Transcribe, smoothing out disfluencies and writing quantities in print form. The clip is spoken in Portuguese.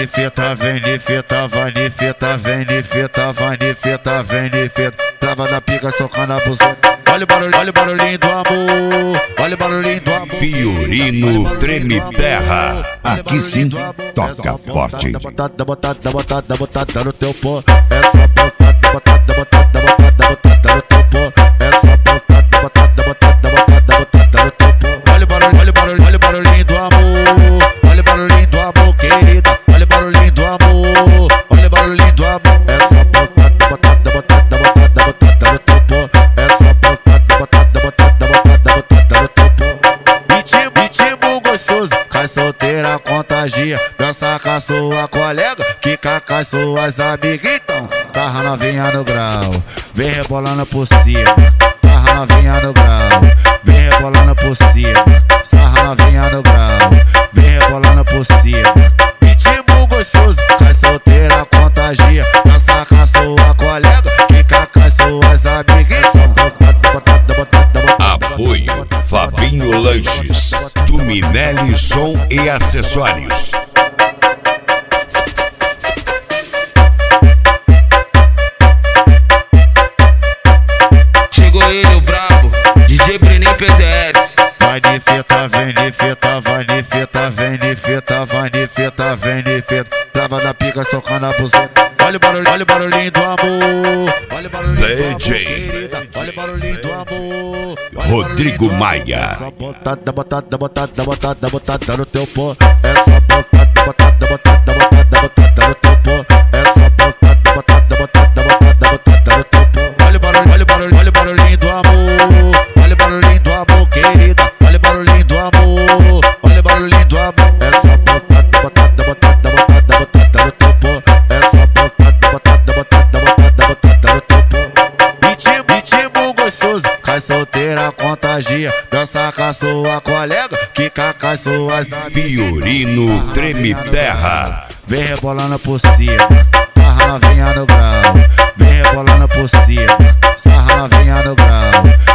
de fita, vem de fita, vai de fita, vem de fita, vai de fita, vem de fita. Trava na pica, socando a buceta. Olha o barulhinho do amor, olha o barulhinho do amor. Fiorino Treme Terra, aqui sim toca forte. Botada no teu pó, essa botada no teu pó, essa botada no teu pó. Olha o barulhinho do amor, olha o barulhinho do amor, querida. Olha o barulhinho do amor, olha o barulhinho do amor. Essa botada no teu pó, essa botada no teu pó. Ritmo gostoso, cai solteira, contagia. Dança com a sua colega, quica com as suas amigas. Então, sarra novinha no grau, vem rebolando por cima. Sarra novinha no grau, vem rebolando por cima. Sarra novinha no grau, vem rebolando por cima. Ritmo gostoso, cai solteira, contagia. Dança com a sua colega, quica com as suas amigas. Apoio Fabinho Lanches, Tuminelli Som e Acessórios. Chegou ele, o brabo, DJ Breninho PZS. Vai de fita, vem de fita, vai de fita, vem de fita, vai de fita, vem de fita. Trava na pica, socando a buceta. Olha o barulhinho do amor, olha o barulhinho do amor, querida. Olha o barulhinho do amor, Rodrigo Maia. essa botada no teu pó, essa botada no teu pó, essa botada no teu pó. Olha o barulhinho do amor, olha o barulhinho do amor, querida. Olha o barulhinho do amor, olha o barulhinho do amor. Essa botada no teu pó, essa botada no teu pó. Ritmo gostoso, cai solteira, contagia. Dança com a sua colega, quica com as suas amigas. Fiorino Treme Terra. Vem rebolando por cima, sarra novinha no grau. Vem rebolando por cima, sarra novinha no grau.